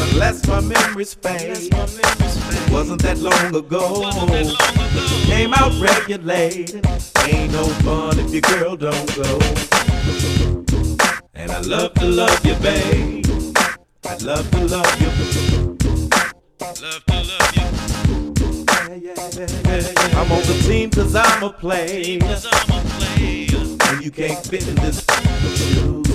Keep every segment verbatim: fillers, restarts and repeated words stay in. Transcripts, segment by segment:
Unless my memories fade, it wasn't that long ago. Came out regulated. Ain't no fun if your girl don't go. And I love to love you, babe. I'd love to love you. Love to love you. Yeah, yeah, yeah, yeah, yeah. I'm on the team cause I'm a player. And you can't fit in this shoes.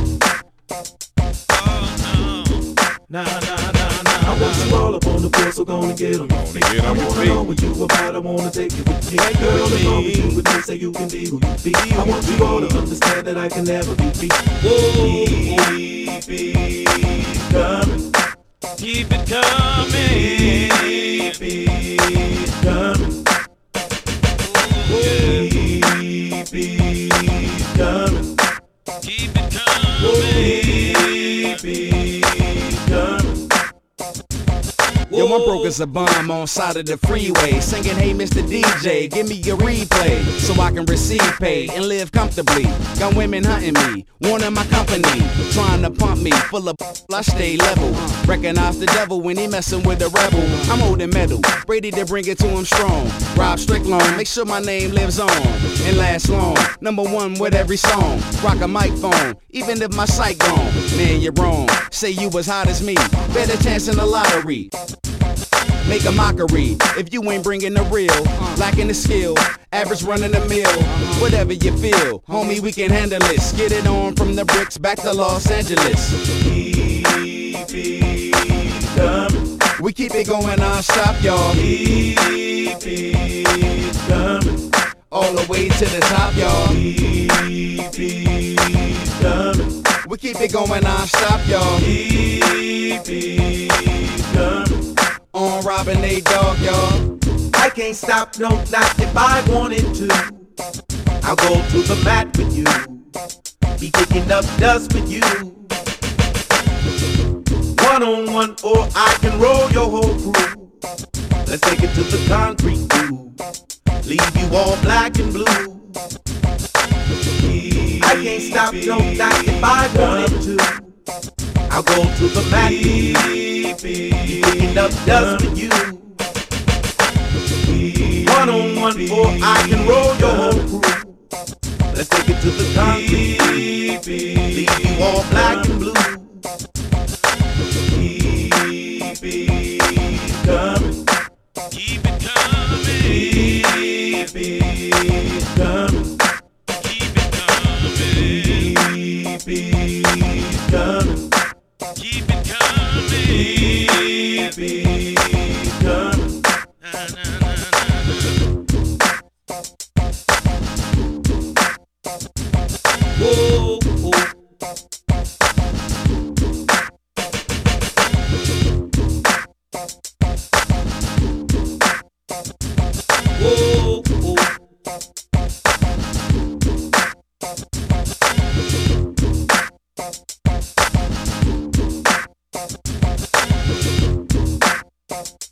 Nah, nah, nah, nah. I want you all up on the floor, so gonna get on your feet. I wanna know what you about, I wanna take you with me. Girl, as long as you with me, say you can be who you be. I want you all to understand that I can never be beat. Keep it coming. Keep it coming. Keep it coming. Keep it coming. Keep it coming. Keep it coming. Yo, I'm broke as a bomb on side of the freeway, singing, hey, Mister D J, give me a replay, so I can receive pay and live comfortably. Got women hunting me, wanting my company, trying to pump me, full of I stay level. Recognize the devil when he messing with a rebel. I'm holding metal, ready to bring it to him strong. Rob Strickland, make sure my name lives on and lasts long. Number one with every song, rock a microphone, even if my sight gone. Man, you're wrong, say you as hot as me, better chance in the lottery. Make a mockery if you ain't bringing the real, lacking the skill, average running the mill. Whatever you feel, homie, we can handle this. Get it on from the bricks back to Los Angeles. Keep it coming. We keep it going non-stop, y'all. Keep it coming. All the way to the top, y'all. Keep it coming. We keep it going non-stop, y'all. Keep it coming. On Robin A. Dog, y'all. I can't stop, no, not if I wanted to. I'll go to the mat with you, be kicking up dust with you. One on one, or I can roll your whole crew. Let's take it to the concrete groove, leave you all black and blue. I can't stop, no, not if I wanted to. I'll go to the mat, be kicking up dust with you. One on one, or I can roll your whole crew. Let's take it to the concrete, leave you all black and blue.